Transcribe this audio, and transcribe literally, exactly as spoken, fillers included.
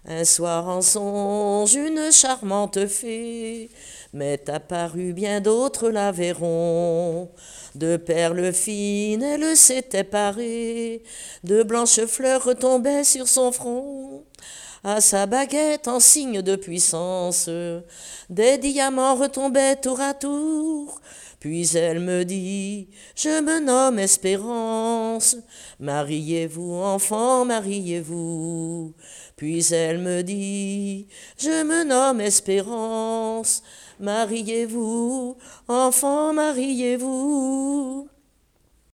Un soir en songe, une charmante fée m'est apparue, bien d'autres la verront. De perles fines, elle s'était parée, de blanches fleurs retombaient sur son front. À sa baguette, en signe de puissance, des diamants retombaient tour à tour. Puis elle me dit, je me nomme Espérance, mariez-vous, enfant, mariez-vous. Puis elle me dit, je me nomme Espérance, mariez-vous, enfant, mariez-vous.